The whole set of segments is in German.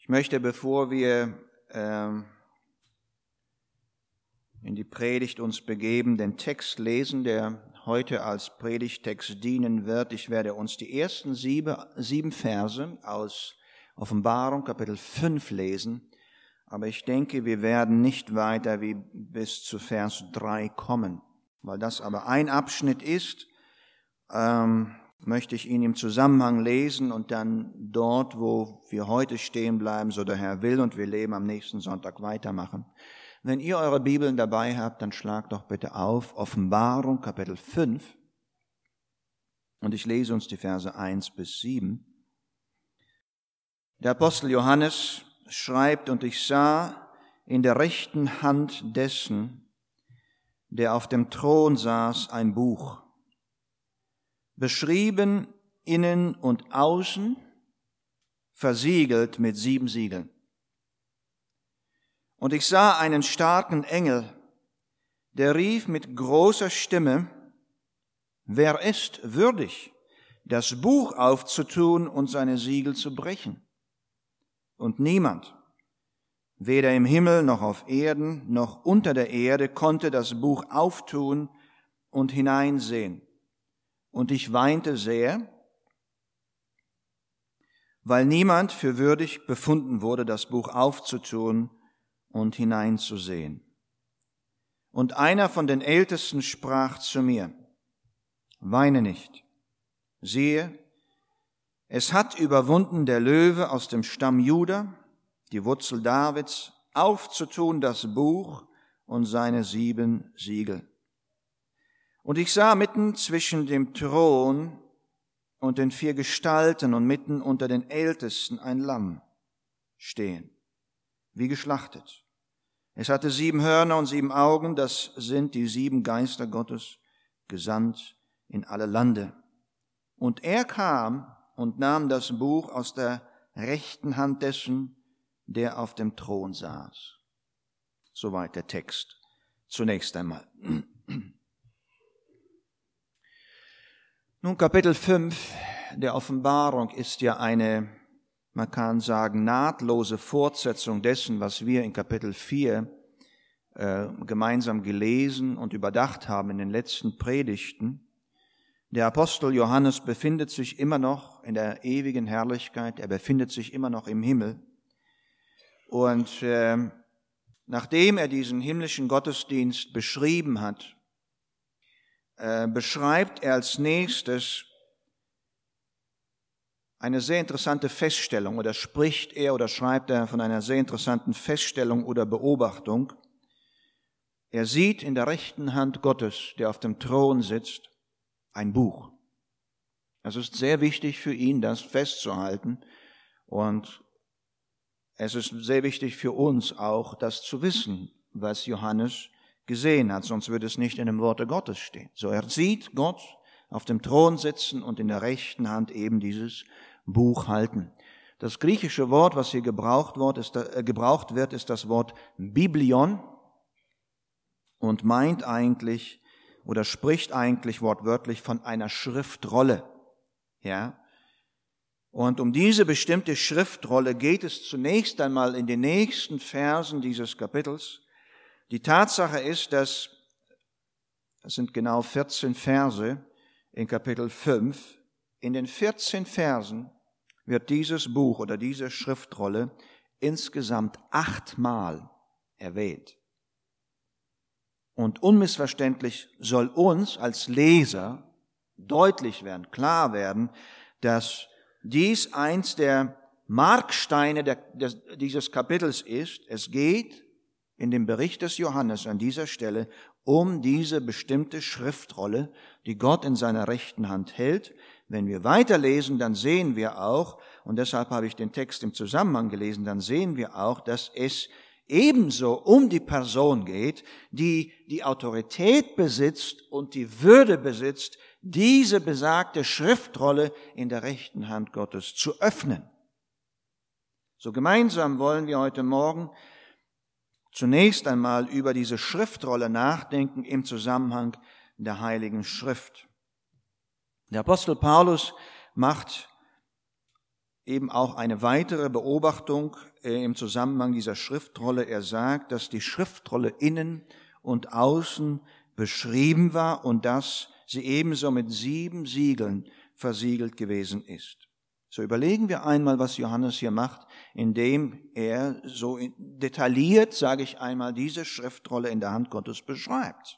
Ich möchte, bevor wir in die Predigt uns begeben, den Text lesen, der heute als Predigtext dienen wird. Ich werde uns die ersten sieben Verse aus Offenbarung, Kapitel 5 lesen. Aber ich denke, wir werden nicht weiter wie bis zu Vers 3 kommen. Weil das aber ein Abschnitt ist, möchte ich ihn im Zusammenhang lesen und dann dort, wo wir heute stehen bleiben, so der Herr will und wir leben, am nächsten Sonntag weitermachen. Wenn ihr eure Bibeln dabei habt, dann schlagt doch bitte auf Offenbarung Kapitel 5 und ich lese uns die Verse 1 bis 7. Der Apostel Johannes schreibt: Und ich sah in der rechten Hand dessen, der auf dem Thron saß, ein Buch, beschrieben innen und außen, versiegelt mit 7 Siegeln. Und ich sah einen starken Engel, der rief mit großer Stimme: Wer ist würdig, das Buch aufzutun und seine Siegel zu brechen? Und niemand, weder im Himmel noch auf Erden noch unter der Erde, konnte das Buch auftun und hineinsehen. Und ich weinte sehr, weil niemand für würdig befunden wurde, das Buch aufzutun und hineinzusehen. Und einer von den Ältesten sprach zu mir: Weine nicht. Siehe, es hat überwunden der Löwe aus dem Stamm Juda, die Wurzel Davids, aufzutun das Buch und seine 7 Siegel. Und ich sah mitten zwischen dem Thron und den 4 Gestalten und mitten unter den Ältesten ein Lamm stehen, wie geschlachtet. Es hatte 7 Hörner und 7 Augen, das sind die 7 Geister Gottes, gesandt in alle Lande. Und er kam und nahm das Buch aus der rechten Hand dessen, der auf dem Thron saß. Soweit der Text. Zunächst einmal. Nun, Kapitel 5 der Offenbarung ist ja eine, man kann sagen, nahtlose Fortsetzung dessen, was wir in Kapitel 4 gemeinsam gelesen und überdacht haben in den letzten Predigten. Der Apostel Johannes befindet sich immer noch in der ewigen Herrlichkeit, er befindet sich immer noch im Himmel. Und nachdem er diesen himmlischen Gottesdienst beschrieben hat, beschreibt er als nächstes eine sehr interessante Feststellung oder schreibt er von einer sehr interessanten Feststellung oder Beobachtung. Er sieht in der rechten Hand Gottes, der auf dem Thron sitzt, ein Buch. Es ist sehr wichtig für ihn, das festzuhalten, und es ist sehr wichtig für uns auch, das zu wissen, was Johannes gesehen hat, sonst würde es nicht in dem Worte Gottes stehen. So, er sieht Gott auf dem Thron sitzen und in der rechten Hand eben dieses Buch halten. Das griechische Wort, was hier gebraucht wird, ist das Wort Biblion und meint eigentlich oder spricht eigentlich wortwörtlich von einer Schriftrolle. Ja? Und um diese bestimmte Schriftrolle geht es zunächst einmal in den nächsten Versen dieses Kapitels. Die Tatsache ist, das sind genau 14 Verse in Kapitel 5. In den 14 Versen wird dieses Buch oder diese Schriftrolle insgesamt 8-mal erwähnt. Und unmissverständlich soll uns als Leser deutlich werden, klar werden, dass dies eins der Marksteine dieses Kapitels ist. Es geht in dem Bericht des Johannes an dieser Stelle um diese bestimmte Schriftrolle, die Gott in seiner rechten Hand hält. Wenn wir weiterlesen, dann sehen wir auch, und deshalb habe ich den Text im Zusammenhang gelesen, dann sehen wir auch, dass es ebenso um die Person geht, die die Autorität besitzt und die Würde besitzt, diese besagte Schriftrolle in der rechten Hand Gottes zu öffnen. So gemeinsam wollen wir heute Morgen zunächst einmal über diese Schriftrolle nachdenken im Zusammenhang der Heiligen Schrift. Der Apostel Paulus macht eben auch eine weitere Beobachtung im Zusammenhang dieser Schriftrolle. Er sagt, dass die Schriftrolle innen und außen beschrieben war und dass sie ebenso mit 7 Siegeln versiegelt gewesen ist. So überlegen wir einmal, was Johannes hier macht, indem er so detailliert, sage ich einmal, diese Schriftrolle in der Hand Gottes beschreibt.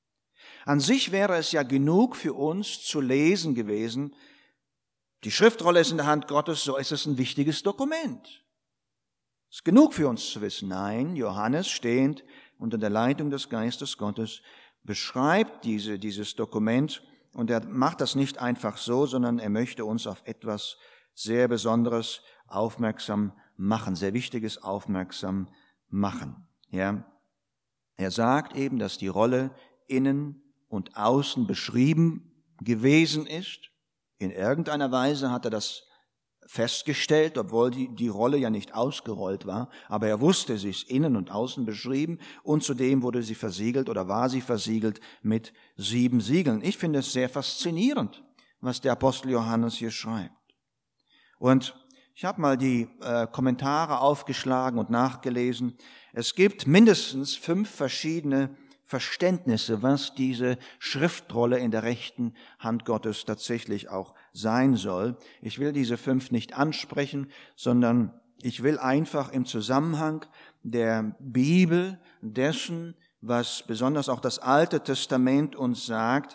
An sich wäre es ja genug für uns zu lesen gewesen, die Schriftrolle ist in der Hand Gottes, so ist es ein wichtiges Dokument. Es ist genug für uns zu wissen. Nein, Johannes, stehend unter der Leitung des Geistes Gottes, beschreibt dieses Dokument und er macht das nicht einfach so, sondern er möchte uns auf etwas sehr Besonderes aufmerksam machen, sehr Wichtiges aufmerksam machen. Ja, er sagt eben, dass die Rolle innen und außen beschrieben gewesen ist. In irgendeiner Weise hat er das festgestellt, obwohl die Rolle ja nicht ausgerollt war, aber er wusste, sie ist innen und außen beschrieben und zudem wurde sie versiegelt oder war sie versiegelt mit 7 Siegeln. Ich finde es sehr faszinierend, was der Apostel Johannes hier schreibt. Und ich habe mal die Kommentare aufgeschlagen und nachgelesen. Es gibt mindestens 5 verschiedene Verständnisse, was diese Schriftrolle in der rechten Hand Gottes tatsächlich auch sein soll. Ich will diese 5 nicht ansprechen, sondern ich will einfach im Zusammenhang der Bibel, dessen, was besonders auch das Alte Testament uns sagt,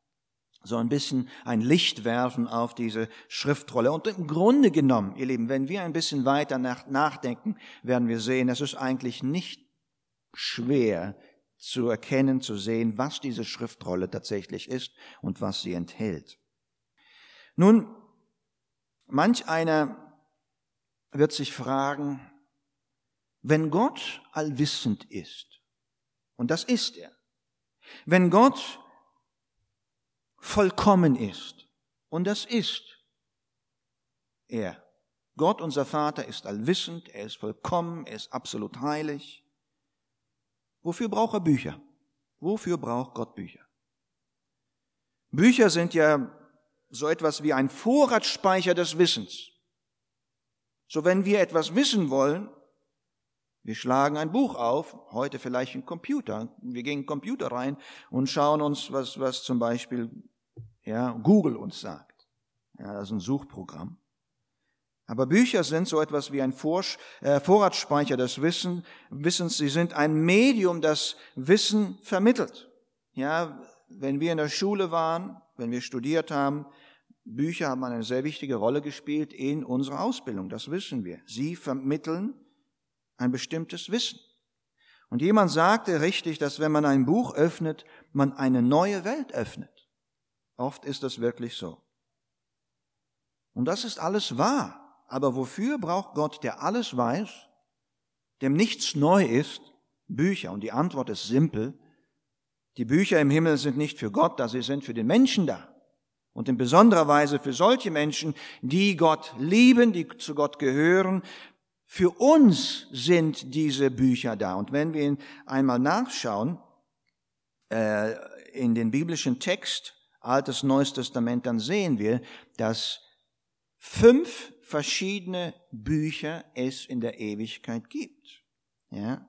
so ein bisschen ein Licht werfen auf diese Schriftrolle. Und im Grunde genommen, ihr Lieben, wenn wir ein bisschen weiter nachdenken, werden wir sehen, es ist eigentlich nicht schwer zu erkennen, zu sehen, was diese Schriftrolle tatsächlich ist und was sie enthält. Nun, manch einer wird sich fragen, wenn Gott allwissend ist, und das ist er, wenn Gott vollkommen ist, und das ist er. Gott, unser Vater, ist allwissend, er ist vollkommen, er ist absolut heilig. Wofür braucht er Bücher? Wofür braucht Gott Bücher? Bücher sind ja so etwas wie ein Vorratsspeicher des Wissens. So, wenn wir etwas wissen wollen, wir schlagen ein Buch auf, heute vielleicht ein Computer. Wir gehen in den Computer rein und schauen uns, was zum Beispiel Google uns sagt. Ja, das ist ein Suchprogramm. Aber Bücher sind so etwas wie ein Vorratsspeicher des Wissens. Sie sind ein Medium, das Wissen vermittelt. Ja, wenn wir in der Schule waren, wenn wir studiert haben, Bücher haben eine sehr wichtige Rolle gespielt in unserer Ausbildung. Das wissen wir. Sie vermitteln ein bestimmtes Wissen. Und jemand sagte richtig, dass wenn man ein Buch öffnet, man eine neue Welt öffnet. Oft ist das wirklich so. Und das ist alles wahr. Aber wofür braucht Gott, der alles weiß, dem nichts neu ist, Bücher? Und die Antwort ist simpel. Die Bücher im Himmel sind nicht für Gott da, sie sind für den Menschen da. Und in besonderer Weise für solche Menschen, die Gott lieben, die zu Gott gehören. Für uns sind diese Bücher da. Und wenn wir einmal nachschauen, in den biblischen Text, Altes, Neues Testament, dann sehen wir, dass 5 verschiedene Bücher es in der Ewigkeit gibt. Ja?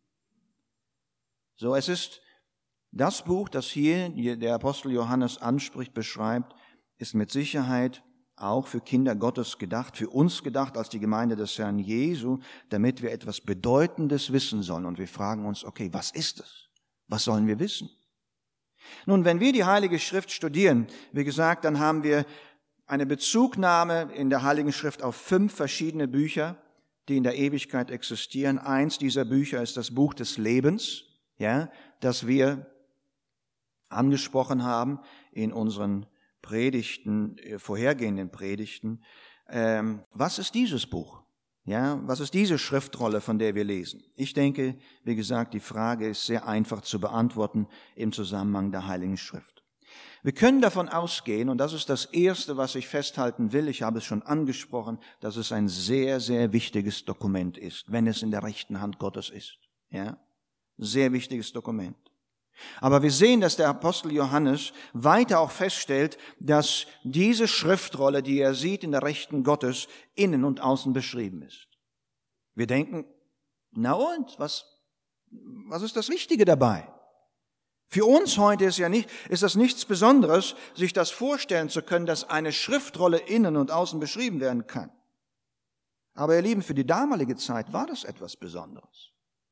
So, es ist das Buch, das hier der Apostel Johannes anspricht, beschreibt, ist mit Sicherheit auch für Kinder Gottes gedacht, für uns gedacht als die Gemeinde des Herrn Jesu, damit wir etwas Bedeutendes wissen sollen. Und wir fragen uns, okay, was ist es? Was sollen wir wissen? Nun, wenn wir die Heilige Schrift studieren, wie gesagt, dann haben wir eine Bezugnahme in der Heiligen Schrift auf 5 verschiedene Bücher, die in der Ewigkeit existieren. Eins dieser Bücher ist das Buch des Lebens, ja, das wir angesprochen haben in unseren Predigten, vorhergehenden Predigten. Was ist dieses Buch? Ja, was ist diese Schriftrolle, von der wir lesen? Ich denke, wie gesagt, die Frage ist sehr einfach zu beantworten im Zusammenhang der Heiligen Schrift. Wir können davon ausgehen, und das ist das Erste, was ich festhalten will, ich habe es schon angesprochen, dass es ein sehr, sehr wichtiges Dokument ist, wenn es in der rechten Hand Gottes ist. Ja, sehr wichtiges Dokument. Aber wir sehen, dass der Apostel Johannes weiter auch feststellt, dass diese Schriftrolle, die er sieht in der Rechten Gottes, innen und außen beschrieben ist. Wir denken, na und, was ist das Wichtige dabei? Für uns heute ist das nichts Besonderes, sich das vorstellen zu können, dass eine Schriftrolle innen und außen beschrieben werden kann. Aber ihr Lieben, für die damalige Zeit war das etwas Besonderes.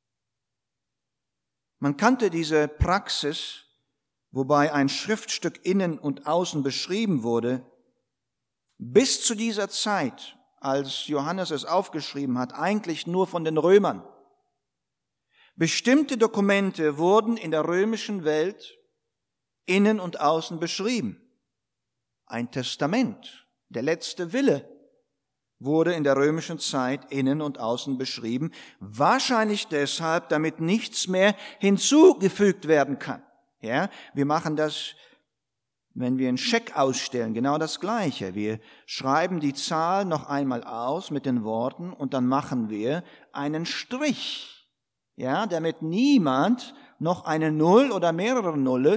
Man kannte diese Praxis, wobei ein Schriftstück innen und außen beschrieben wurde, bis zu dieser Zeit, als Johannes es aufgeschrieben hat, eigentlich nur von den Römern. Bestimmte Dokumente wurden in der römischen Welt innen und außen beschrieben. Ein Testament, der letzte Wille, wurde in der römischen Zeit innen und außen beschrieben, wahrscheinlich deshalb, damit nichts mehr hinzugefügt werden kann. Ja, wir machen das, wenn wir einen Scheck ausstellen, genau das Gleiche. Wir schreiben die Zahl noch einmal aus mit den Worten und dann machen wir einen Strich, ja, damit niemand noch eine Null oder mehrere Nullen,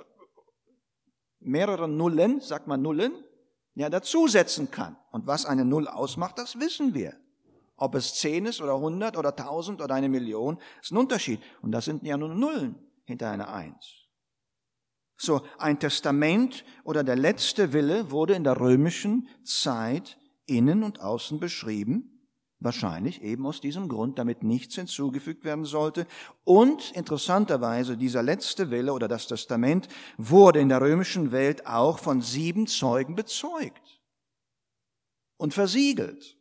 sagt man Nullen, ja, dazusetzen kann. Und was eine Null ausmacht, das wissen wir. Ob es 10 ist oder 100 oder 1000 oder 1 Million, ist ein Unterschied. Und das sind ja nur Nullen hinter einer 1. So, ein Testament oder der letzte Wille wurde in der römischen Zeit innen und außen beschrieben. Wahrscheinlich eben aus diesem Grund, damit nichts hinzugefügt werden sollte. Und interessanterweise, dieser letzte Wille oder das Testament wurde in der römischen Welt auch von 7 Zeugen bezeugt und versiegelt.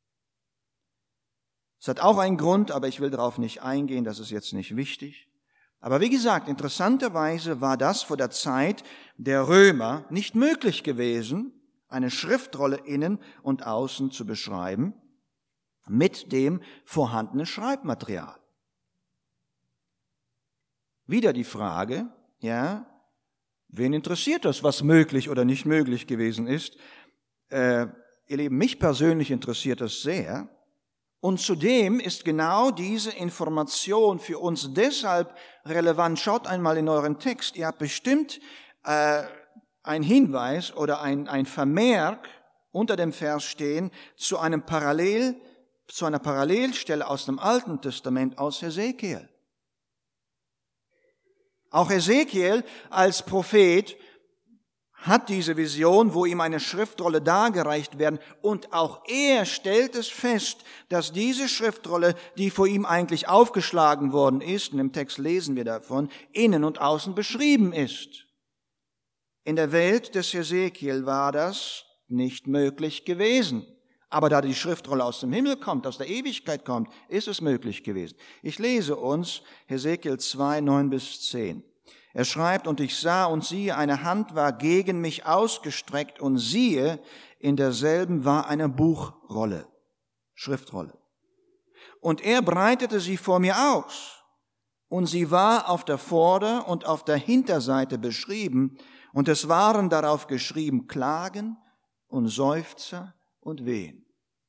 Es hat auch einen Grund, aber ich will darauf nicht eingehen, das ist jetzt nicht wichtig. Aber wie gesagt, interessanterweise war das vor der Zeit der Römer nicht möglich gewesen, eine Schriftrolle innen und außen zu beschreiben, mit dem vorhandenen Schreibmaterial. Wieder die Frage, ja, wen interessiert das, was möglich oder nicht möglich gewesen ist? Ihr Lieben, mich persönlich interessiert das sehr. Und zudem ist genau diese Information für uns deshalb relevant. Schaut einmal in euren Text. Ihr habt bestimmt einen Hinweis oder ein Vermerk unter dem Vers stehen zu einer Parallelstelle aus dem Alten Testament aus Hesekiel. Auch Hesekiel als Prophet hat diese Vision, wo ihm eine Schriftrolle dargereicht werden, und auch er stellt es fest, dass diese Schriftrolle, die vor ihm eigentlich aufgeschlagen worden ist, und im Text lesen wir davon, innen und außen beschrieben ist. In der Welt des Hesekiel war das nicht möglich gewesen. Aber da die Schriftrolle aus dem Himmel kommt, aus der Ewigkeit kommt, ist es möglich gewesen. Ich lese uns Hesekiel 2, 9-10. Er schreibt, und ich sah und siehe, eine Hand war gegen mich ausgestreckt und siehe, in derselben war eine Buchrolle, Schriftrolle. Und er breitete sie vor mir aus und sie war auf der Vorder- und auf der Hinterseite beschrieben und es waren darauf geschrieben Klagen und Seufzer und Wehen.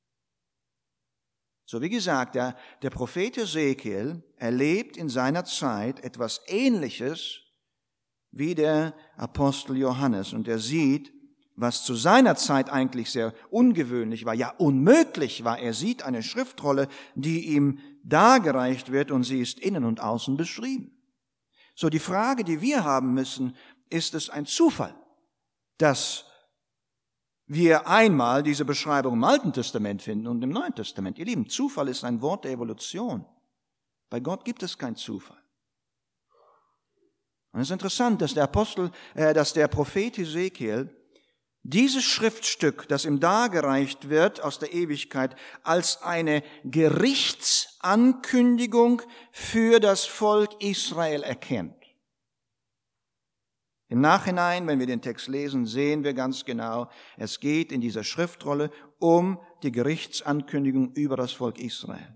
So wie gesagt, der Prophet Hesekiel erlebt in seiner Zeit etwas Ähnliches wie der Apostel Johannes. Und er sieht, was zu seiner Zeit eigentlich sehr ungewöhnlich war, ja unmöglich war. Er sieht eine Schriftrolle, die ihm dargereicht wird und sie ist innen und außen beschrieben. So die Frage, die wir haben müssen, ist es ein Zufall, dass wir einmal diese Beschreibung im Alten Testament finden und im Neuen Testament. Ihr Lieben, Zufall ist ein Wort der Evolution. Bei Gott gibt es keinen Zufall. Und es ist interessant, dass der Prophet Hesekiel dieses Schriftstück, das ihm dargereicht wird aus der Ewigkeit, als eine Gerichtsankündigung für das Volk Israel erkennt. Im Nachhinein, wenn wir den Text lesen, sehen wir ganz genau, es geht in dieser Schriftrolle um die Gerichtsankündigung über das Volk Israel.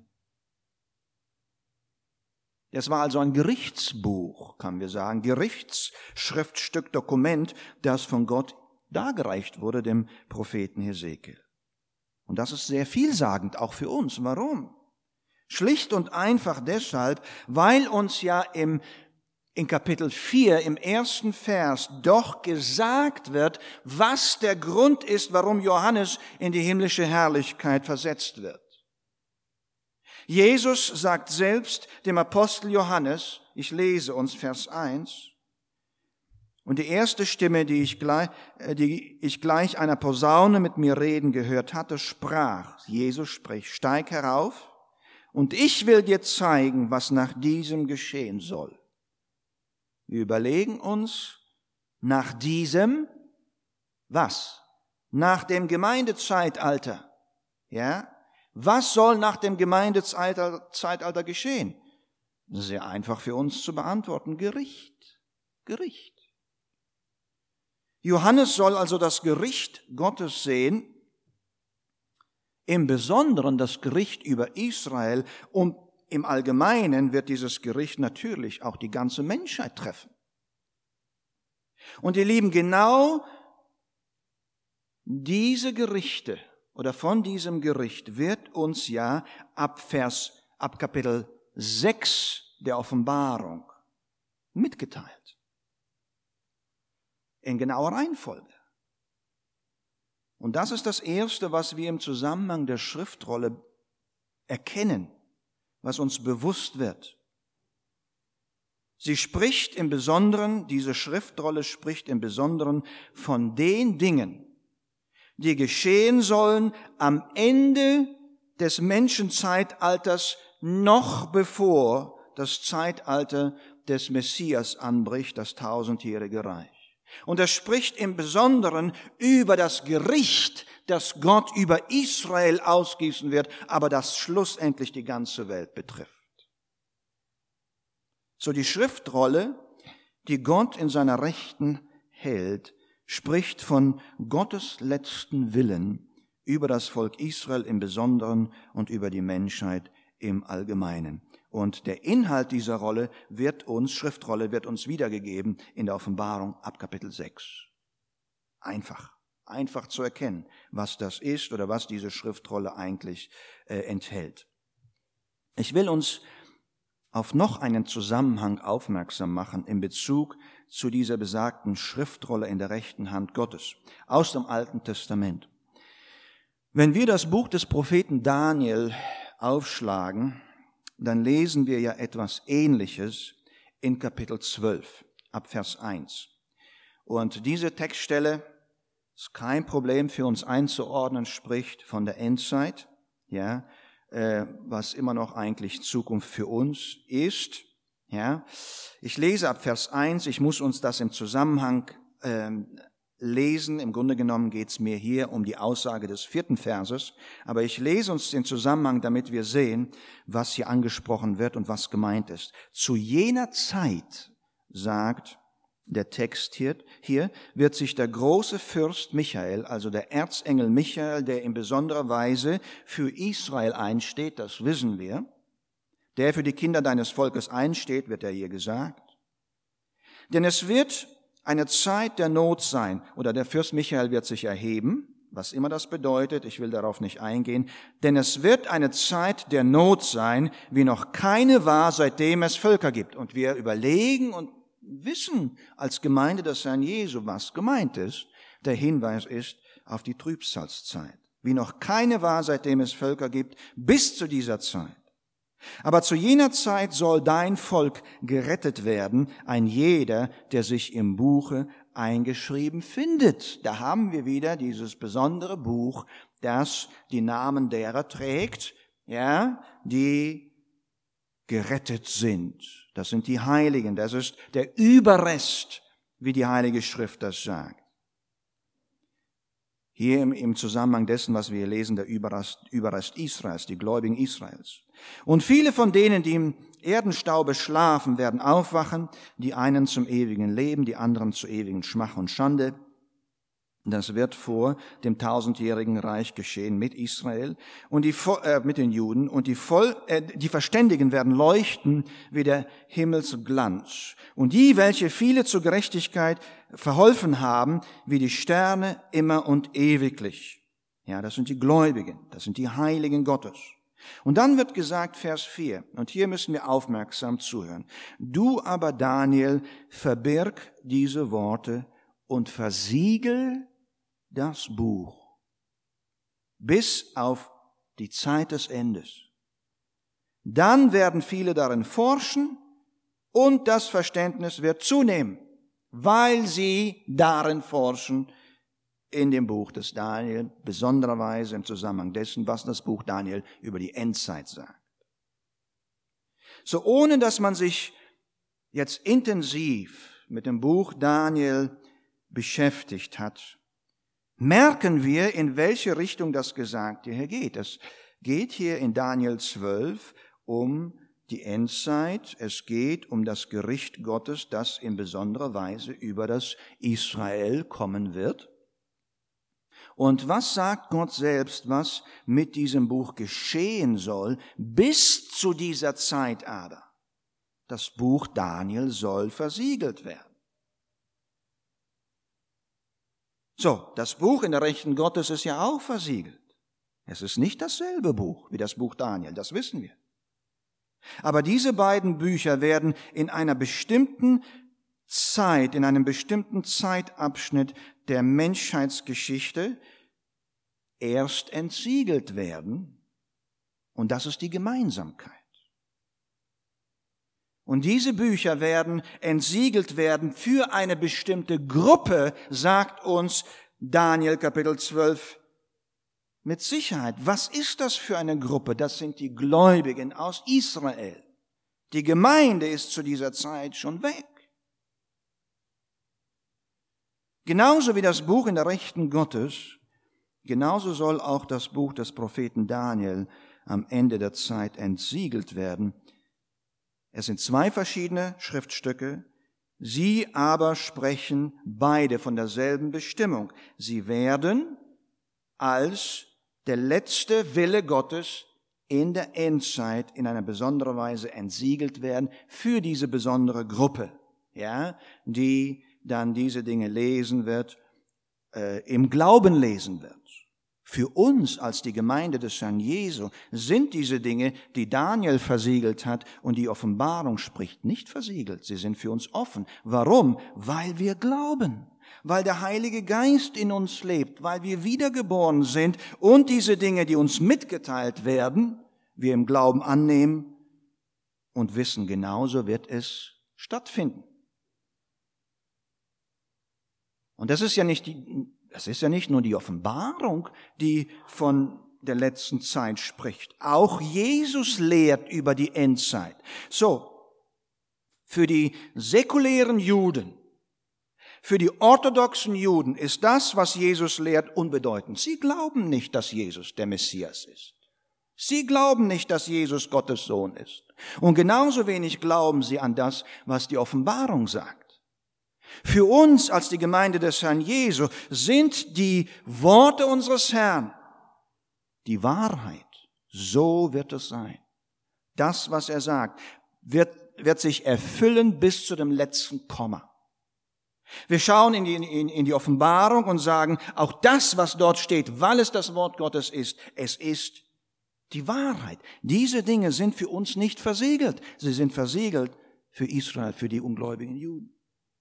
Das war also ein Gerichtsbuch, kann wir sagen, Gerichtsschriftstück, Dokument, das von Gott dargereicht wurde, dem Propheten Hesekiel. Und das ist sehr vielsagend, auch für uns. Warum? Schlicht und einfach deshalb, weil uns ja im in Kapitel 4 im ersten Vers doch gesagt wird, was der Grund ist, warum Johannes in die himmlische Herrlichkeit versetzt wird. Jesus sagt selbst dem Apostel Johannes, ich lese uns Vers 1, und die erste Stimme, die ich gleich einer Posaune mit mir reden gehört hatte, sprach, Jesus spricht, steig herauf, und ich will dir zeigen, was nach diesem geschehen soll. Wir überlegen uns, nach diesem, was? Nach dem Gemeindezeitalter. Ja? Was soll nach dem Gemeindezeitalter geschehen? Sehr einfach für uns zu beantworten. Gericht. Gericht. Johannes soll also das Gericht Gottes sehen, im Besonderen das Gericht über Israel, und im Allgemeinen wird dieses Gericht natürlich auch die ganze Menschheit treffen. Und ihr Lieben, genau diese Gerichte oder von diesem Gericht wird uns ja ab Kapitel 6 der Offenbarung mitgeteilt. In genauer Reihenfolge. Und das ist das Erste, was wir im Zusammenhang der Schriftrolle erkennen, was uns bewusst wird. Sie spricht im Besonderen, diese Schriftrolle spricht im Besonderen von den Dingen, die geschehen sollen am Ende des Menschenzeitalters, noch bevor das Zeitalter des Messias anbricht, das 1000-jährige Reich. Und er spricht im Besonderen über das Gericht, das Gott über Israel ausgießen wird, aber das schlussendlich die ganze Welt betrifft. So die Schriftrolle, die Gott in seiner Rechten hält, spricht von Gottes letzten Willen über das Volk Israel im Besonderen und über die Menschheit im Allgemeinen. Und der Inhalt dieser Schriftrolle wird uns wiedergegeben in der Offenbarung ab Kapitel 6. Einfach zu erkennen, was das ist oder was diese Schriftrolle eigentlich enthält. Ich will uns auf noch einen Zusammenhang aufmerksam machen in Bezug zu dieser besagten Schriftrolle in der rechten Hand Gottes aus dem Alten Testament. Wenn wir das Buch des Propheten Daniel aufschlagen, dann lesen wir ja etwas Ähnliches in Kapitel 12, ab Vers 1. Und diese Textstelle ist kein Problem für uns einzuordnen, spricht von der Endzeit, ja, was immer noch eigentlich Zukunft für uns ist. Ja, ich lese ab Vers 1, ich muss uns das im Zusammenhang lesen. Im Grunde genommen geht es mir hier um die Aussage des 4. Verses, aber ich lese uns den Zusammenhang, damit wir sehen, was hier angesprochen wird und was gemeint ist. Zu jener Zeit, sagt der Text hier, wird sich der große Fürst Michael, also der Erzengel Michael, der in besonderer Weise für Israel einsteht, das wissen wir, der für die Kinder deines Volkes einsteht, wird er hier gesagt. Denn es wird eine Zeit der Not sein, oder der Fürst Michael wird sich erheben, was immer das bedeutet, ich will darauf nicht eingehen, denn es wird eine Zeit der Not sein, wie noch keine war, seitdem es Völker gibt. Und wir überlegen und wissen als Gemeinde des Herrn Jesu, was gemeint ist. Der Hinweis ist auf die Trübsalzeit, wie noch keine war, seitdem es Völker gibt, bis zu dieser Zeit. Aber zu jener Zeit soll dein Volk gerettet werden, ein jeder, der sich im Buche eingeschrieben findet. Da haben wir wieder dieses besondere Buch, das die Namen derer trägt, ja, die gerettet sind. Das sind die Heiligen, das ist der Überrest, wie die Heilige Schrift das sagt. Hier im Zusammenhang dessen, was wir lesen, der Überrest Israels, die Gläubigen Israels. Und viele von denen, die im Erdenstaube schlafen, werden aufwachen, die einen zum ewigen Leben, die anderen zu ewigen Schmach und Schande. Das wird vor dem 1000-jährigen Reich geschehen mit Israel und mit den Juden. Und die Verständigen werden leuchten wie der Himmelsglanz. Und die, welche viele zur Gerechtigkeit verholfen haben, wie die Sterne immer und ewiglich. Ja, das sind die Gläubigen, das sind die Heiligen Gottes. Und dann wird gesagt, Vers 4, und hier müssen wir aufmerksam zuhören. Du aber, Daniel, verbirg diese Worte und versiegel das Buch bis auf die Zeit des Endes. Dann werden viele darin forschen und das Verständnis wird zunehmen, weil sie darin forschen in dem Buch des Daniel, besondererweise im Zusammenhang dessen, was das Buch Daniel über die Endzeit sagt. So, ohne dass man sich jetzt intensiv mit dem Buch Daniel beschäftigt hat, merken wir, in welche Richtung das Gesagte hier geht. Es geht hier in Daniel 12 um die Endzeit. Es geht um das Gericht Gottes, das in besonderer Weise über das Israel kommen wird. Und was sagt Gott selbst, was mit diesem Buch geschehen soll, bis zu dieser Zeit aber? Das Buch Daniel soll versiegelt werden. So, das Buch in der Rechten Gottes ist ja auch versiegelt. Es ist nicht dasselbe Buch wie das Buch Daniel, das wissen wir. Aber diese beiden Bücher werden in einer bestimmten Zeit, in einem bestimmten Zeitabschnitt der Menschheitsgeschichte erst entsiegelt werden. Und das ist die Gemeinsamkeit. Und diese Bücher werden entsiegelt werden für eine bestimmte Gruppe, sagt uns Daniel Kapitel 12 mit Sicherheit. Was ist das für eine Gruppe? Das sind die Gläubigen aus Israel. Die Gemeinde ist zu dieser Zeit schon weg. Genauso wie das Buch in der Rechten Gottes, genauso soll auch das Buch des Propheten Daniel am Ende der Zeit entsiegelt werden. Es sind zwei verschiedene Schriftstücke, sie aber sprechen beide von derselben Bestimmung. Sie werden als der letzte Wille Gottes in der Endzeit in einer besonderen Weise entsiegelt werden für diese besondere Gruppe, ja, die dann diese Dinge lesen wird, im Glauben lesen wird. Für uns als die Gemeinde des Herrn Jesu sind diese Dinge, die Daniel versiegelt hat und die Offenbarung spricht, nicht versiegelt. Sie sind für uns offen. Warum? Weil wir glauben, weil der Heilige Geist in uns lebt, weil wir wiedergeboren sind und diese Dinge, die uns mitgeteilt werden, wir im Glauben annehmen und wissen, genauso wird es stattfinden. Und das ist ja nicht nur die Offenbarung, die von der letzten Zeit spricht. Auch Jesus lehrt über die Endzeit. So, für die säkulären Juden, für die orthodoxen Juden ist das, was Jesus lehrt, unbedeutend. Sie glauben nicht, dass Jesus der Messias ist. Sie glauben nicht, dass Jesus Gottes Sohn ist. Und genauso wenig glauben sie an das, was die Offenbarung sagt. Für uns als die Gemeinde des Herrn Jesu sind die Worte unseres Herrn die Wahrheit. So wird es sein. Das, was er sagt, wird sich erfüllen bis zu dem letzten Komma. Wir schauen in die Offenbarung und sagen, auch das, was dort steht, weil es das Wort Gottes ist, es ist die Wahrheit. Diese Dinge sind für uns nicht versiegelt. Sie sind versiegelt für Israel, für die ungläubigen Juden.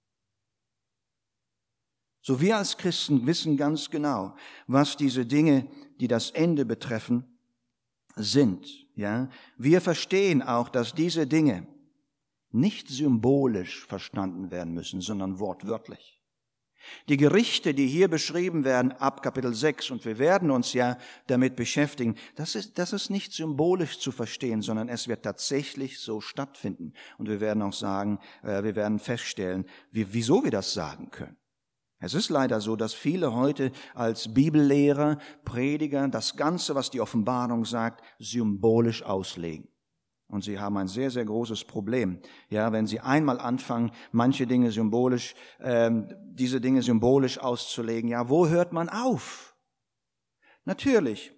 So wir als Christen wissen ganz genau, was diese Dinge, die das Ende betreffen, sind. Ja, wir verstehen auch, dass diese Dinge nicht symbolisch verstanden werden müssen, sondern wortwörtlich. Die Gerichte, die hier beschrieben werden ab Kapitel 6, und wir werden uns ja damit beschäftigen, das ist nicht symbolisch zu verstehen, sondern es wird tatsächlich so stattfinden. Und wir werden auch sagen, wir werden feststellen, wieso wir das sagen können. Es ist leider so, dass viele heute als Bibellehrer, Prediger das Ganze, was die Offenbarung sagt, symbolisch auslegen. Und sie haben ein sehr, sehr großes Problem. Ja, wenn sie einmal anfangen, diese Dinge symbolisch auszulegen, ja, wo hört man auf? Natürlich.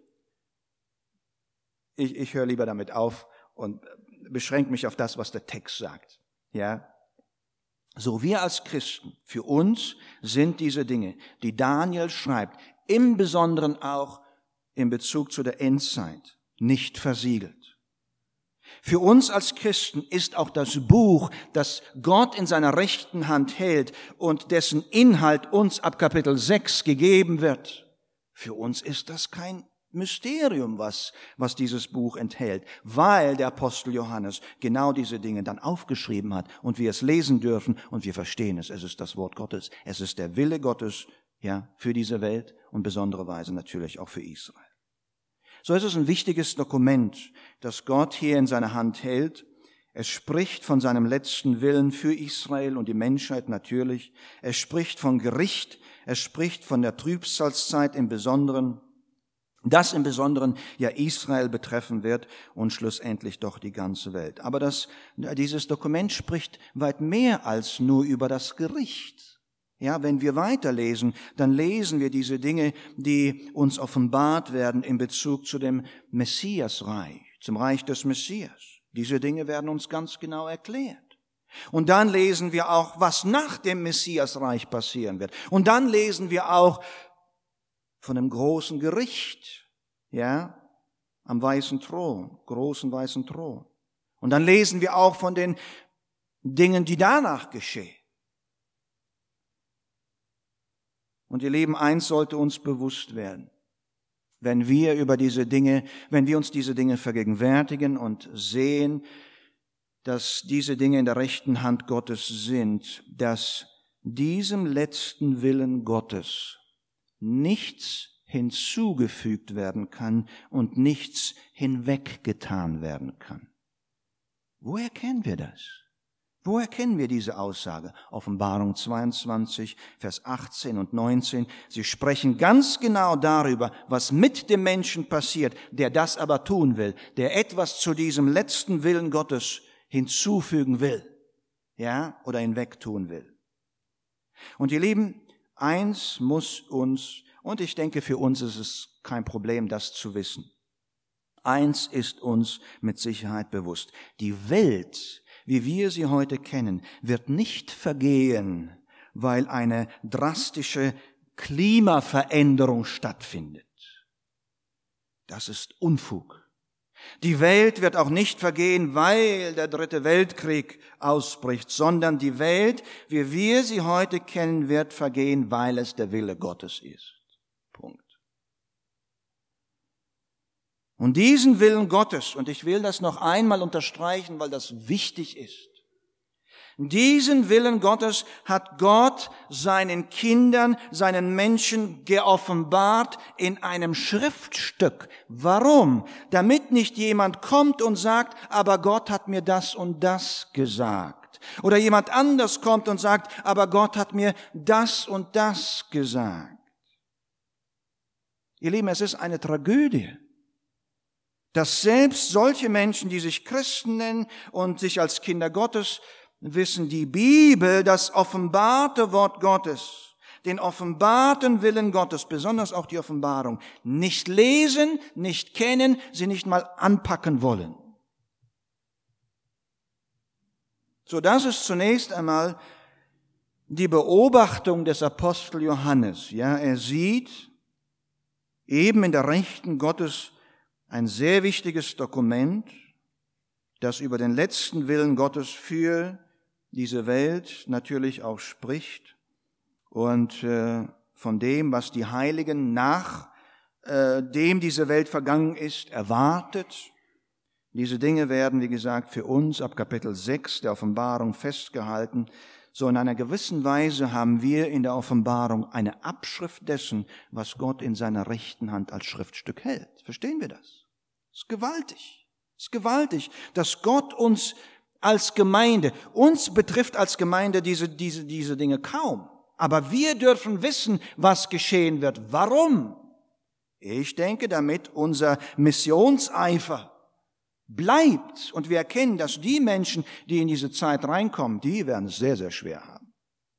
Ich höre lieber damit auf und beschränke mich auf das, was der Text sagt. Ja. So wir als Christen, für uns sind diese Dinge, die Daniel schreibt, im Besonderen auch in Bezug zu der Endzeit, nicht versiegelt. Für uns als Christen ist auch das Buch, das Gott in seiner rechten Hand hält und dessen Inhalt uns ab Kapitel 6 gegeben wird, für uns ist das kein Mysterium, was dieses Buch enthält, weil der Apostel Johannes genau diese Dinge dann aufgeschrieben hat und wir es lesen dürfen und wir verstehen es. Es ist das Wort Gottes. Es ist der Wille Gottes, ja, für diese Welt und besondere Weise natürlich auch für Israel. So ist es ein wichtiges Dokument, das Gott hier in seiner Hand hält. Es spricht von seinem letzten Willen für Israel und die Menschheit natürlich. Es spricht von Gericht. Es spricht von der Trübsalzeit im Besonderen, das im Besonderen ja Israel betreffen wird und schlussendlich doch die ganze Welt. Aber dieses Dokument spricht weit mehr als nur über das Gericht. Ja, wenn wir weiterlesen, dann lesen wir diese Dinge, die uns offenbart werden in Bezug zu dem Messiasreich, zum Reich des Messias. Diese Dinge werden uns ganz genau erklärt. Und dann lesen wir auch, was nach dem Messiasreich passieren wird. Und dann lesen wir auch von dem großen Gericht, ja, am weißen Thron, großen weißen Thron. Und dann lesen wir auch von den Dingen, die danach geschehen. Und ihr Lieben, eins sollte uns bewusst werden. Wenn wir uns diese Dinge vergegenwärtigen und sehen, dass diese Dinge in der rechten Hand Gottes sind, dass diesem letzten Willen Gottes nichts hinzugefügt werden kann und nichts hinweggetan werden kann. Woher kennen wir das? Woher kennen wir diese Aussage? Offenbarung 22, Vers 18 und 19. Sie sprechen ganz genau darüber, was mit dem Menschen passiert, der das aber tun will, der etwas zu diesem letzten Willen Gottes hinzufügen will, ja, oder hinwegtun will. Und ihr Lieben, eins muss uns, und ich denke, für uns ist es kein Problem, das zu wissen. Eins ist uns mit Sicherheit bewusst. Die Welt, wie wir sie heute kennen, wird nicht vergehen, weil eine drastische Klimaveränderung stattfindet. Das ist Unfug. Die Welt wird auch nicht vergehen, weil der 3. Weltkrieg ausbricht, sondern die Welt, wie wir sie heute kennen, wird vergehen, weil es der Wille Gottes ist. Punkt. Und diesen Willen Gottes, und ich will das noch einmal unterstreichen, weil das wichtig ist, diesen Willen Gottes hat Gott seinen Kindern, seinen Menschen geoffenbart in einem Schriftstück. Warum? Damit nicht jemand kommt und sagt, aber Gott hat mir das und das gesagt. Oder jemand anders kommt und sagt, aber Gott hat mir das und das gesagt. Ihr Lieben, es ist eine Tragödie, dass selbst solche Menschen, die sich Christen nennen und sich als Kinder Gottes wissen, die Bibel, das offenbarte Wort Gottes, den offenbarten Willen Gottes, besonders auch die Offenbarung, nicht lesen, nicht kennen, sie nicht mal anpacken wollen. So, das ist zunächst einmal die Beobachtung des Apostel Johannes. Ja, er sieht eben in der Rechten Gottes ein sehr wichtiges Dokument, das über den letzten Willen Gottes für diese Welt natürlich auch spricht und von dem, was die Heiligen nachdem diese Welt vergangen ist, erwartet. Diese Dinge werden, wie gesagt, für uns ab Kapitel 6 der Offenbarung festgehalten. So in einer gewissen Weise haben wir in der Offenbarung eine Abschrift dessen, was Gott in seiner rechten Hand als Schriftstück hält. Verstehen wir das? Es ist gewaltig. Es ist gewaltig, dass Gott uns als Gemeinde, uns betrifft als Gemeinde diese Dinge kaum. Aber wir dürfen wissen, was geschehen wird. Warum? Ich denke, damit unser Missionseifer bleibt und wir erkennen, dass die Menschen, die in diese Zeit reinkommen, die werden es sehr, sehr schwer haben.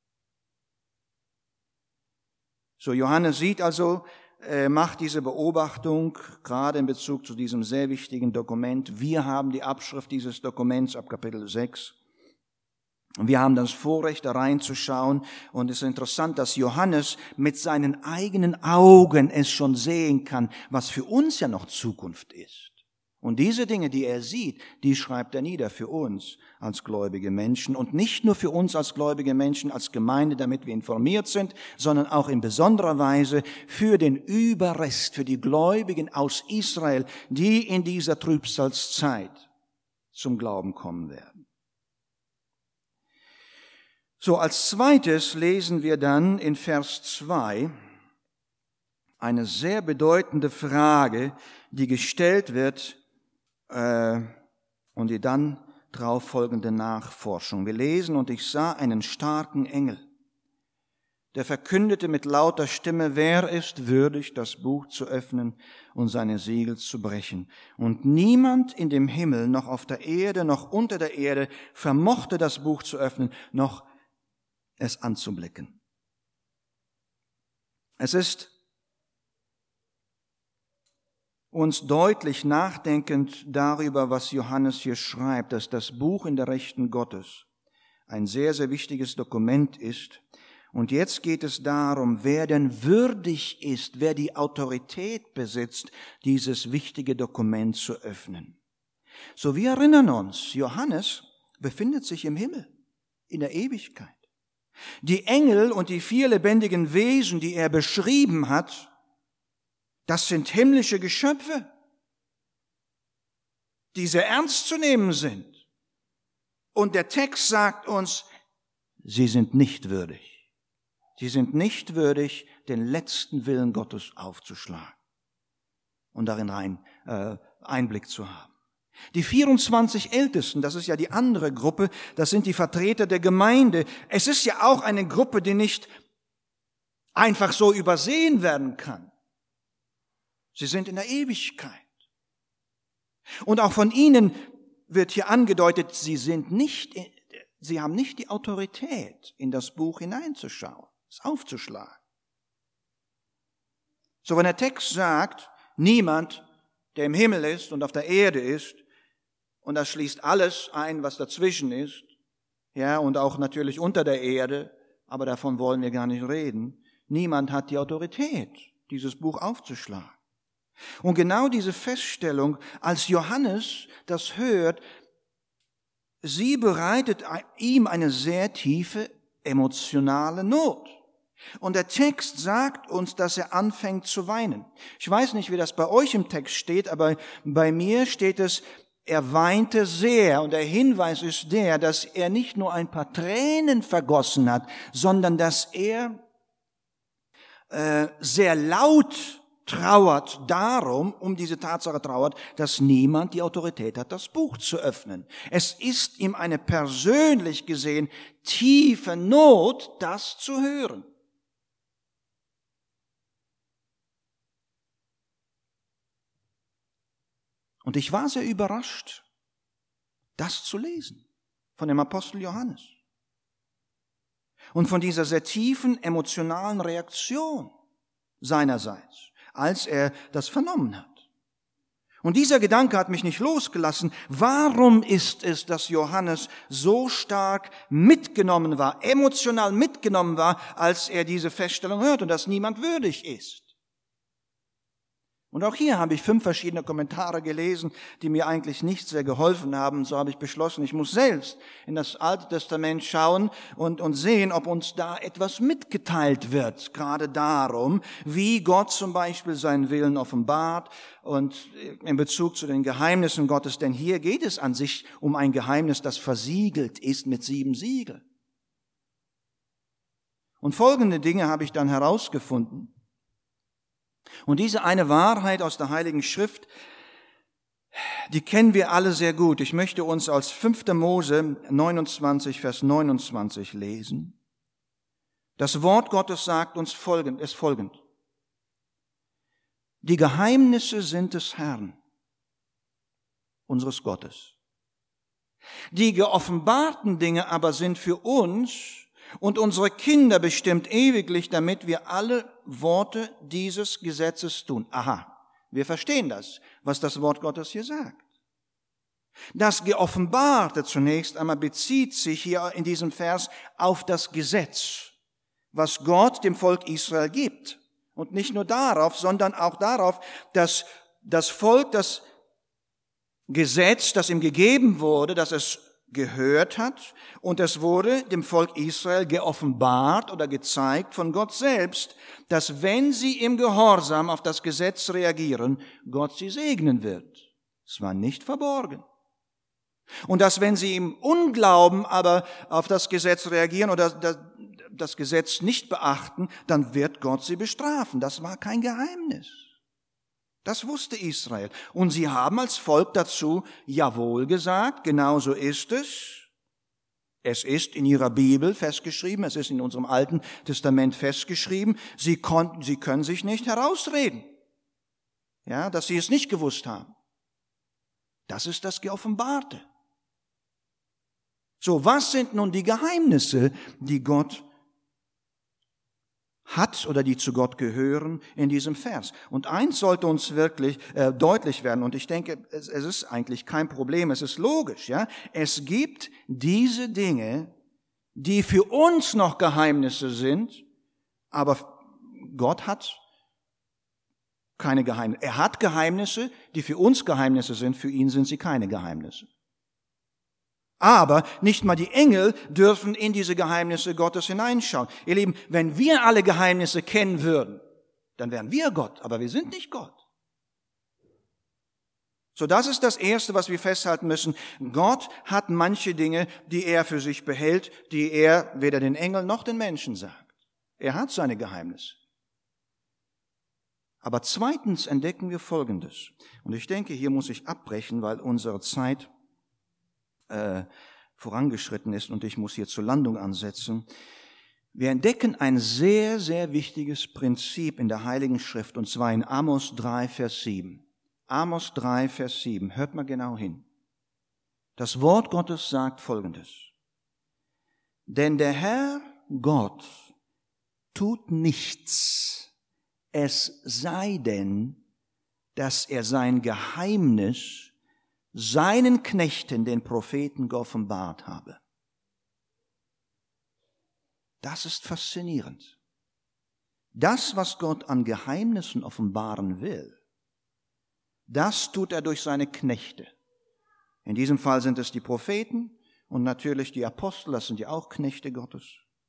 So, Johannes sieht also, macht diese Beobachtung, gerade in Bezug zu diesem sehr wichtigen Dokument. Wir haben die Abschrift dieses Dokuments ab Kapitel 6. Und wir haben das Vorrecht, da reinzuschauen. Und es ist interessant, dass Johannes mit seinen eigenen Augen es schon sehen kann, was für uns ja noch Zukunft ist. Und diese Dinge, die er sieht, die schreibt er nieder für uns als gläubige Menschen. Und nicht nur für uns als gläubige Menschen, als Gemeinde, damit wir informiert sind, sondern auch in besonderer Weise für den Überrest, für die Gläubigen aus Israel, die in dieser Trübsalzeit zum Glauben kommen werden. So, als zweites lesen wir dann in Vers 2 eine sehr bedeutende Frage, die gestellt wird, und die dann darauf folgende Nachforschung. Wir lesen, und ich sah einen starken Engel, der verkündete mit lauter Stimme, wer ist würdig, das Buch zu öffnen und seine Siegel zu brechen. Und niemand in dem Himmel, noch auf der Erde, noch unter der Erde, vermochte das Buch zu öffnen, noch es anzublicken. Es ist uns deutlich nachdenkend darüber, was Johannes hier schreibt, dass das Buch in der Rechten Gottes ein sehr, sehr wichtiges Dokument ist. Und jetzt geht es darum, wer denn würdig ist, wer die Autorität besitzt, dieses wichtige Dokument zu öffnen. So, wir erinnern uns, Johannes befindet sich im Himmel, in der Ewigkeit. Die Engel und die 4 lebendigen Wesen, die er beschrieben hat, das sind himmlische Geschöpfe, die sehr ernst zu nehmen sind. Und der Text sagt uns, sie sind nicht würdig. Sie sind nicht würdig, den letzten Willen Gottes aufzuschlagen und darin Einblick zu haben. Die 24 Ältesten, das ist ja die andere Gruppe, das sind die Vertreter der Gemeinde. Es ist ja auch eine Gruppe, die nicht einfach so übersehen werden kann. Sie sind in der Ewigkeit. Und auch von ihnen wird hier angedeutet, sie haben nicht die Autorität, in das Buch hineinzuschauen, es aufzuschlagen. So, wenn der Text sagt, niemand, der im Himmel ist und auf der Erde ist, und das schließt alles ein, was dazwischen ist, ja, und auch natürlich unter der Erde, aber davon wollen wir gar nicht reden, niemand hat die Autorität, dieses Buch aufzuschlagen. Und genau diese Feststellung, als Johannes das hört, sie bereitet ihm eine sehr tiefe emotionale Not. Und der Text sagt uns, dass er anfängt zu weinen. Ich weiß nicht, wie das bei euch im Text steht, aber bei mir steht es, er weinte sehr. Und der Hinweis ist der, dass er nicht nur ein paar Tränen vergossen hat, sondern dass er sehr laut trauert darum, um diese Tatsache trauert, dass niemand die Autorität hat, das Buch zu öffnen. Es ist ihm eine persönlich gesehen tiefe Not, das zu hören. Und ich war sehr überrascht, das zu lesen von dem Apostel Johannes und von dieser sehr tiefen emotionalen Reaktion seinerseits, als er das vernommen hat. Und dieser Gedanke hat mich nicht losgelassen. Warum ist es, dass Johannes so stark mitgenommen war, emotional mitgenommen war, als er diese Feststellung hört und dass niemand würdig ist? Und auch hier habe ich 5 verschiedene Kommentare gelesen, die mir eigentlich nicht sehr geholfen haben. So habe ich beschlossen, ich muss selbst in das Alte Testament schauen und sehen, ob uns da etwas mitgeteilt wird. Gerade darum, wie Gott zum Beispiel seinen Willen offenbart und in Bezug zu den Geheimnissen Gottes. Denn hier geht es an sich um ein Geheimnis, das versiegelt ist mit 7 Siegeln. Und folgende Dinge habe ich dann herausgefunden. Und diese eine Wahrheit aus der Heiligen Schrift, die kennen wir alle sehr gut. Ich möchte uns aus 5. Mose 29, Vers 29 lesen. Das Wort Gottes sagt uns folgend. Die Geheimnisse sind des Herrn, unseres Gottes. Die geoffenbarten Dinge aber sind für uns und unsere Kinder bestimmt ewiglich, damit wir alle Worte dieses Gesetzes tun. Aha, wir verstehen das, was das Wort Gottes hier sagt. Das Geoffenbarte zunächst einmal bezieht sich hier in diesem Vers auf das Gesetz, was Gott dem Volk Israel gibt. Und nicht nur darauf, sondern auch darauf, dass das Volk, das Gesetz, das ihm gegeben wurde, das es gehört hat, und es wurde dem Volk Israel geoffenbart oder gezeigt von Gott selbst, dass wenn sie im Gehorsam auf das Gesetz reagieren, Gott sie segnen wird. Es war nicht verborgen. Und dass wenn sie im Unglauben aber auf das Gesetz reagieren oder das Gesetz nicht beachten, dann wird Gott sie bestrafen. Das war kein Geheimnis. Das wusste Israel. Und sie haben als Volk dazu Jawohl gesagt, genau so ist es. Es ist in ihrer Bibel festgeschrieben, es ist in unserem Alten Testament festgeschrieben. Sie können sich nicht herausreden, ja, dass sie es nicht gewusst haben. Das ist das Geoffenbarte. So, was sind nun die Geheimnisse, die Gott hat oder die zu Gott gehören in diesem Vers? Und eins sollte uns wirklich deutlich werden, und ich denke, es ist eigentlich kein Problem, es ist logisch, ja. Es gibt diese Dinge, die für uns noch Geheimnisse sind, aber Gott hat keine Geheimnisse. Er hat Geheimnisse, die für uns Geheimnisse sind, für ihn sind sie keine Geheimnisse. Aber nicht mal die Engel dürfen in diese Geheimnisse Gottes hineinschauen. Ihr Lieben, wenn wir alle Geheimnisse kennen würden, dann wären wir Gott, aber wir sind nicht Gott. So, das ist das Erste, was wir festhalten müssen. Gott hat manche Dinge, die er für sich behält, die er weder den Engeln noch den Menschen sagt. Er hat seine Geheimnisse. Aber zweitens entdecken wir Folgendes. Und ich denke, hier muss ich abbrechen, weil unsere Zeit vorangeschritten ist und ich muss hier zur Landung ansetzen. Wir entdecken ein sehr, sehr wichtiges Prinzip in der Heiligen Schrift, und zwar in Amos 3, Vers 7. Amos 3, Vers 7. Hört mal genau hin. Das Wort Gottes sagt Folgendes. Denn der Herr Gott tut nichts, es sei denn, dass er sein Geheimnis seinen Knechten, den Propheten, geoffenbart habe. Das ist faszinierend. Das, was Gott an Geheimnissen offenbaren will, das tut er durch seine Knechte. In diesem Fall sind es die Propheten und natürlich die Apostel, das sind ja auch Knechte Gottes.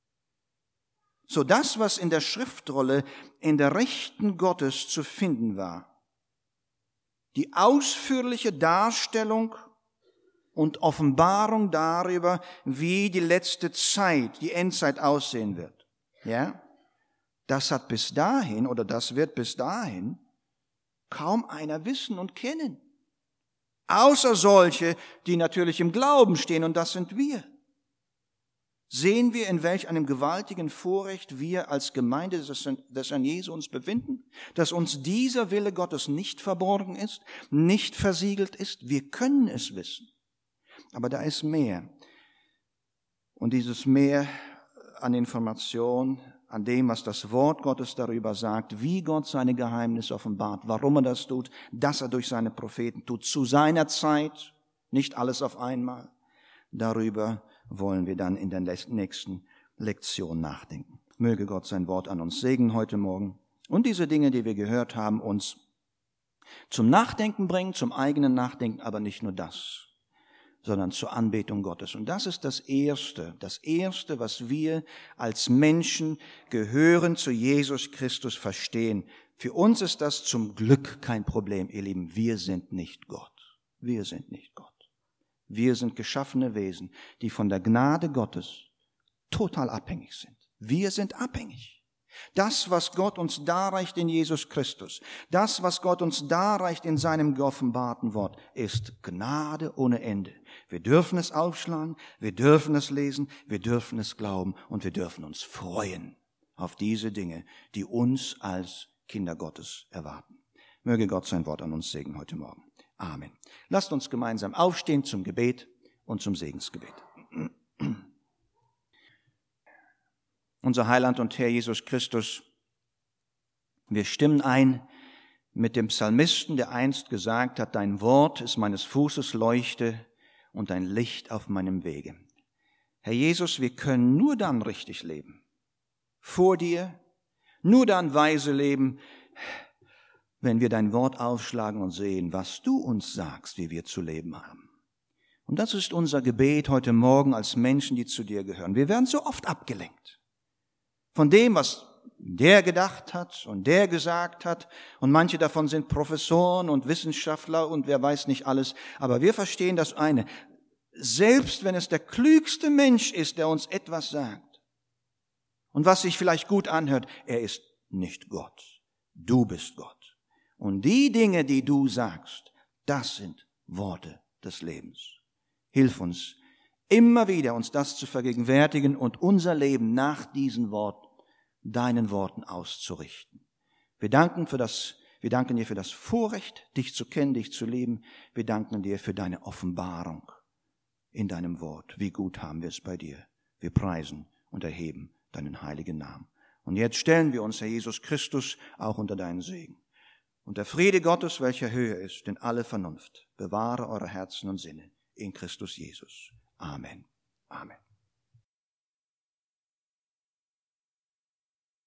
So das, was in der Schriftrolle in der Rechten Gottes zu finden war, die ausführliche Darstellung und Offenbarung darüber, wie die letzte Zeit, die Endzeit aussehen wird. Ja? Das hat bis dahin, oder das wird bis dahin kaum einer wissen und kennen. Außer solche, die natürlich im Glauben stehen, und das sind wir. Sehen wir, in welch einem gewaltigen Vorrecht wir als Gemeinde des Herrn Jesu uns befinden, dass uns dieser Wille Gottes nicht verborgen ist, nicht versiegelt ist. Wir können es wissen. Aber da ist mehr. Und dieses Mehr an Information, an dem, was das Wort Gottes darüber sagt, wie Gott seine Geheimnisse offenbart, warum er das tut, dass er durch seine Propheten tut, zu seiner Zeit, nicht alles auf einmal, darüber wollen wir dann in der nächsten Lektion nachdenken. Möge Gott sein Wort an uns segnen heute Morgen und diese Dinge, die wir gehört haben, uns zum Nachdenken bringen, zum eigenen Nachdenken, aber nicht nur das, sondern zur Anbetung Gottes. Und das ist das Erste, was wir als Menschen gehören zu Jesus Christus verstehen. Für uns ist das zum Glück kein Problem, ihr Lieben. Wir sind nicht Gott. Wir sind nicht Gott. Wir sind geschaffene Wesen, die von der Gnade Gottes total abhängig sind. Wir sind abhängig. Das, was Gott uns darreicht in Jesus Christus, das, was Gott uns darreicht in seinem geoffenbarten Wort, ist Gnade ohne Ende. Wir dürfen es aufschlagen, wir dürfen es lesen, wir dürfen es glauben und wir dürfen uns freuen auf diese Dinge, die uns als Kinder Gottes erwarten. Möge Gott sein Wort an uns segnen heute Morgen. Amen. Lasst uns gemeinsam aufstehen zum Gebet und zum Segensgebet. Unser Heiland und Herr Jesus Christus, wir stimmen ein mit dem Psalmisten, der einst gesagt hat, dein Wort ist meines Fußes Leuchte und ein Licht auf meinem Wege. Herr Jesus, wir können nur dann richtig leben, vor dir, nur dann weise leben, wenn wir dein Wort aufschlagen und sehen, was du uns sagst, wie wir zu leben haben. Und das ist unser Gebet heute Morgen als Menschen, die zu dir gehören. Wir werden so oft abgelenkt von dem, was der gedacht hat und der gesagt hat. Und manche davon sind Professoren und Wissenschaftler und wer weiß nicht alles. Aber wir verstehen das eine. Selbst wenn es der klügste Mensch ist, der uns etwas sagt und was sich vielleicht gut anhört, er ist nicht Gott. Du bist Gott. Und die Dinge, die du sagst, das sind Worte des Lebens. Hilf uns, immer wieder uns das zu vergegenwärtigen und unser Leben nach diesen Worten, deinen Worten auszurichten. Wir danken dir für das Vorrecht, dich zu kennen, dich zu lieben. Wir danken dir für deine Offenbarung in deinem Wort. Wie gut haben wir es bei dir. Wir preisen und erheben deinen heiligen Namen. Und jetzt stellen wir uns, Herr Jesus Christus, auch unter deinen Segen. Und der Friede Gottes, welcher höher ist, in alle Vernunft, bewahre eure Herzen und Sinne in Christus Jesus. Amen. Amen.